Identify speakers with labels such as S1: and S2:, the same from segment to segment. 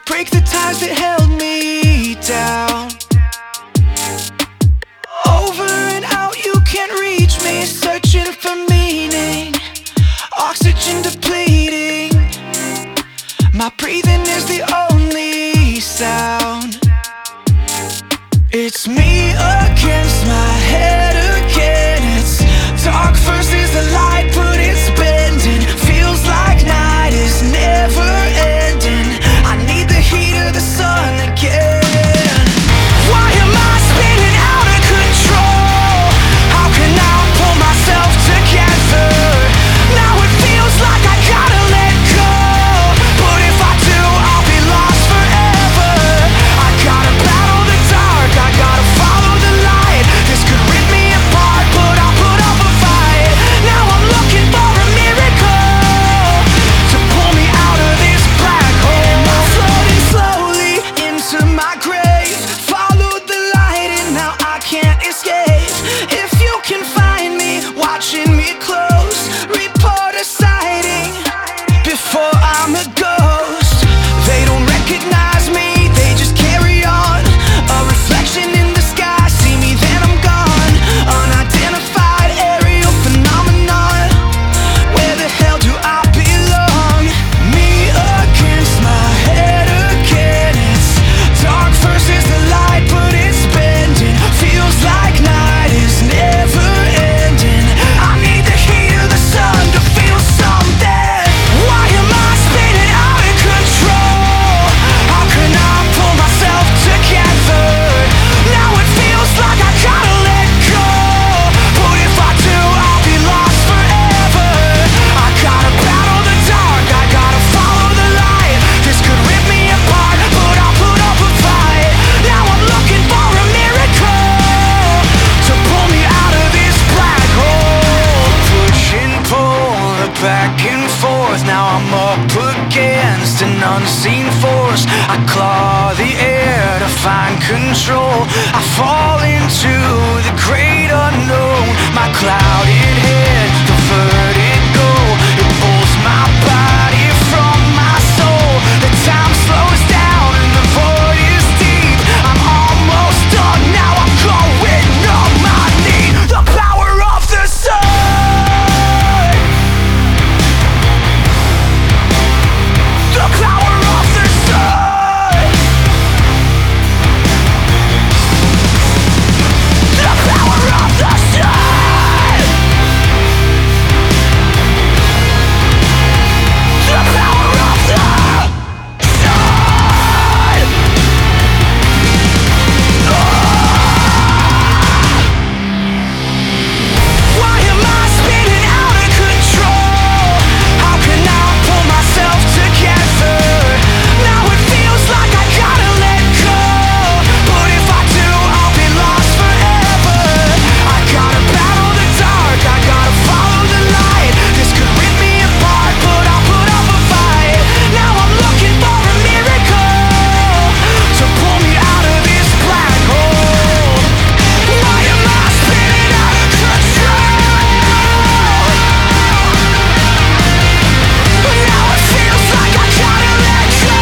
S1: break the ties that held me down. Over and out, you can't reach me, searching for meaning, oxygen depleting. My breathing is the only sound. It's me against my head again. It's dark versus the light, but it's bending. Feels like night is never ending. I need the heat of the sun again. Why am I spinning out of control? How can I pull myself together? Now it feels like I gotta let go, but if I do, I'll be lost forever. I gotta battle the dark, I gotta follow the light. This could rip me apart, but I'll put up a fight. Now I'm looking for a miracle to pull me out of this black hole. I'm floating slowly into my grave, followed the light and now I can't escape. If you can find me, watching me close, report a sighting before I'm a ghost. They don't recognize me, they just carry on. A reflection in the sky, see me then I'm gone. Unidentified aerial phenomenon. Where the hell do I belong? Me against my head again. It's dark versus the light, but it's bending. Feels like night is never ending. I need the heat of the sun to feel something. Why am I spinning out of control? How can I pull myself together? Now it feels like I gotta let go, but if I do, I'll be lost forever. I gotta battle the dark, I gotta follow the light. This could rip me apart, but I'll put up a fight. Now I'm looking for a miracle to pull me out of this black hole. Push and pull, the back and forth. Now I'm up against an unseen force. I claw the air to find control. I fall into the great unknown. My clouded head, the vertigo, it pulls my body from my soul. The time slows down and the void is deep. I'm almost done, now I'm going on my knee. The power of the sun. The power of the sun. The power of the sun. The power of the sun. Why am I spinning out of control? How can I pull myself together? Now it feels like I gotta let go, but if I do, I'll be lost forever. I gotta battle the dark, I gotta follow the light. This could rip me apart, but I'll put up a fight. Now I'm looking for a miracle to pull me out of this black hole. Why am I spinning out of control? Now it feels like I gotta let go.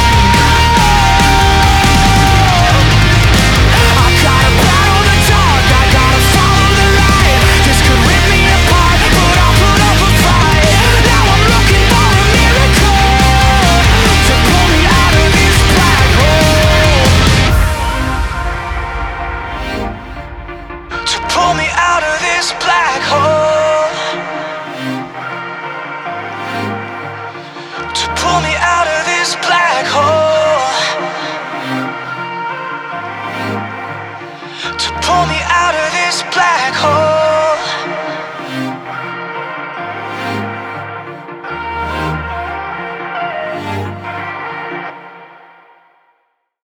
S1: I gotta battle the dark, I gotta follow the light. This could rip me apart, but I'll put up a fight. Now I'm looking for a miracle to pull me out of this black hole. To pull me out of this black hole. To pull me out of this black hole. To pull me out of this black hole.